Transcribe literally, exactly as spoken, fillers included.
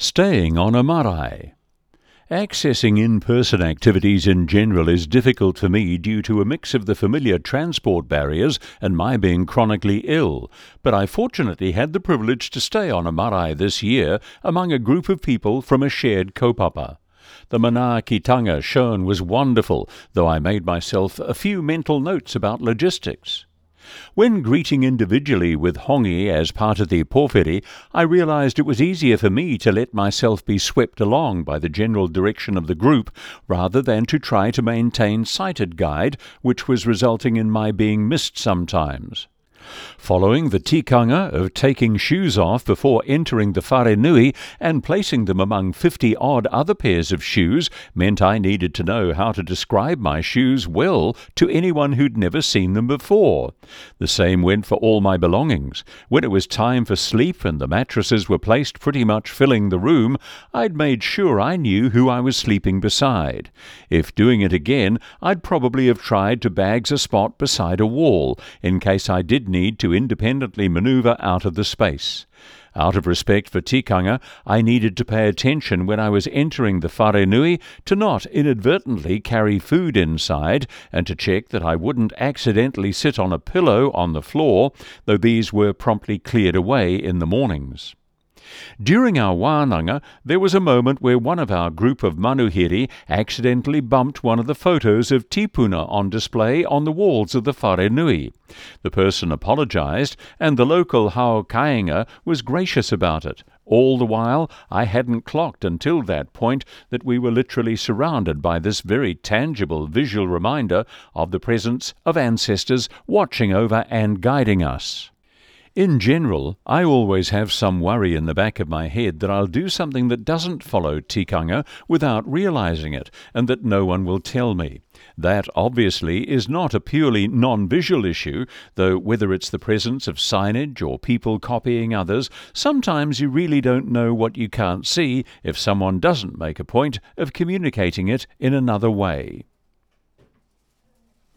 Staying on a marae. Accessing in-person activities in general is difficult for me due to a mix of the familiar transport barriers and my being chronically ill, but I fortunately had the privilege to stay on a marae this year among a group of people from a shared kaupapa. The manaakitanga shown was wonderful, though I made myself a few mental notes about logistics. When greeting individually with hongi as part of the pōwhiri, I realized it was easier for me to let myself be swept along by the general direction of the group rather than to try to maintain sighted guide, which was resulting in my being missed sometimes. Following the tikanga of taking shoes off before entering the wharenui and placing them among fifty-odd other pairs of shoes meant I needed to know how to describe my shoes well to anyone who'd never seen them before. The same went for all my belongings. When it was time for sleep and the mattresses were placed pretty much filling the room, I'd made sure I knew who I was sleeping beside. If doing it again, I'd probably have tried to bag a spot beside a wall, in case I did need to independently maneuver out of the space. Out of respect for tikanga, I needed to pay attention when I was entering the wharenui to not inadvertently carry food inside and to check that I wouldn't accidentally sit on a pillow on the floor, though these were promptly cleared away in the mornings. During our wānanga, there was a moment where one of our group of manuhiri accidentally bumped one of the photos of tipuna on display on the walls of the wharenui. The person apologized, and the local haukainga was gracious about it. All the while, I hadn't clocked until that point that we were literally surrounded by this very tangible visual reminder of the presence of ancestors watching over and guiding us. In general, I always have some worry in the back of my head that I'll do something that doesn't follow tikanga without realizing it, and that no one will tell me. That, obviously, is not a purely non-visual issue, though whether it's the presence of signage or people copying others, sometimes you really don't know what you can't see if someone doesn't make a point of communicating it in another way.